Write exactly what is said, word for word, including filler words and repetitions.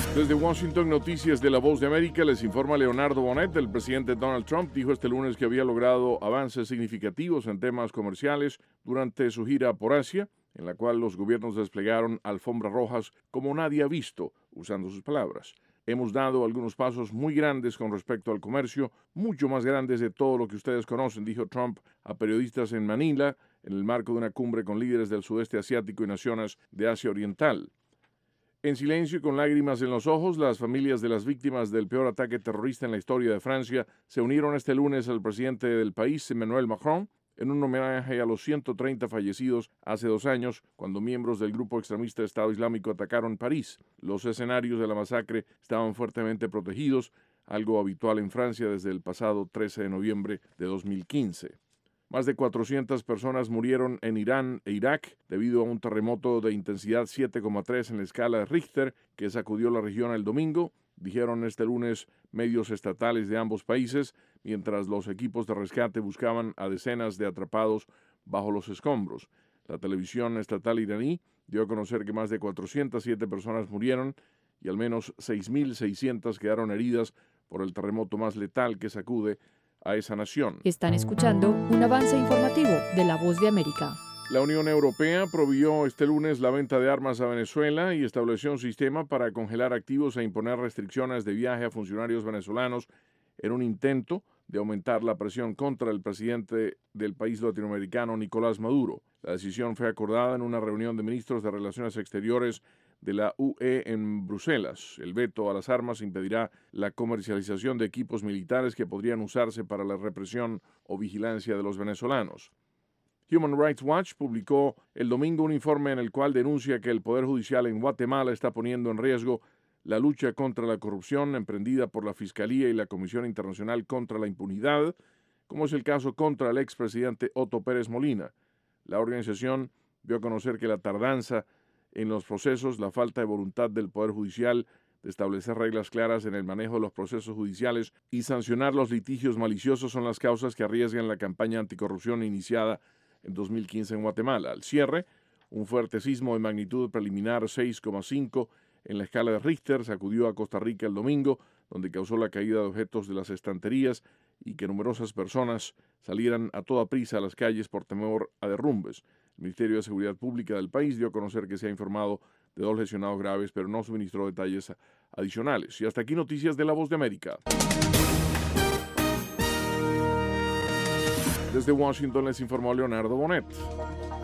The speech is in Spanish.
Desde Washington, Noticias de La Voz de América, les informa Leonardo Bonet. El presidente Donald Trump dijo este lunes que había logrado avances significativos en temas comerciales durante su gira por Asia, en la cual los gobiernos desplegaron alfombras rojas como nadie ha visto, usando sus palabras. Hemos dado algunos pasos muy grandes con respecto al comercio, mucho más grandes de todo lo que ustedes conocen, dijo Trump a periodistas en Manila, en el marco de una cumbre con líderes del sudeste asiático y naciones de Asia Oriental. En silencio y con lágrimas en los ojos, las familias de las víctimas del peor ataque terrorista en la historia de Francia se unieron este lunes al presidente del país, Emmanuel Macron, en un homenaje a los ciento treinta fallecidos hace dos años, cuando miembros del grupo extremista Estado Islámico atacaron París. Los escenarios de la masacre estaban fuertemente protegidos, algo habitual en Francia desde el pasado trece de noviembre de dos mil quince. Más de cuatrocientas personas murieron en Irán e Irak debido a un terremoto de intensidad siete coma tres en la escala de Richter que sacudió la región el domingo, dijeron este lunes medios estatales de ambos países, mientras los equipos de rescate buscaban a decenas de atrapados bajo los escombros. La televisión estatal iraní dio a conocer que más de cuatrocientas siete personas murieron y al menos seis mil seiscientas quedaron heridas por el terremoto más letal que sacude a esa nación. Están escuchando un avance informativo de La Voz de América. La Unión Europea prohibió este lunes la venta de armas a Venezuela y estableció un sistema para congelar activos e imponer restricciones de viaje a funcionarios venezolanos en un intento de aumentar la presión contra el presidente del país latinoamericano, Nicolás Maduro. La decisión fue acordada en una reunión de ministros de Relaciones Exteriores de la U E en Bruselas. El veto a las armas impedirá la comercialización de equipos militares que podrían usarse para la represión o vigilancia de los venezolanos. Human Rights Watch publicó el domingo un informe en el cual denuncia que el Poder Judicial en Guatemala está poniendo en riesgo la lucha contra la corrupción emprendida por la Fiscalía y la Comisión Internacional contra la Impunidad, como es el caso contra el expresidente Otto Pérez Molina. La organización dio a conocer que la tardanza en los procesos, la falta de voluntad del Poder Judicial de establecer reglas claras en el manejo de los procesos judiciales y sancionar los litigios maliciosos son las causas que arriesgan la campaña anticorrupción iniciada en dos mil quince en Guatemala. Al cierre, un fuerte sismo de magnitud preliminar seis coma cinco en la escala de Richter sacudió a Costa Rica el domingo, donde causó la caída de objetos de las estanterías y que numerosas personas salieran a toda prisa a las calles por temor a derrumbes. El Ministerio de Seguridad Pública del país dio a conocer que se ha informado de dos lesionados graves, pero no suministró detalles adicionales. Y hasta aquí Noticias de La Voz de América. Desde Washington les informó Leonardo Bonet.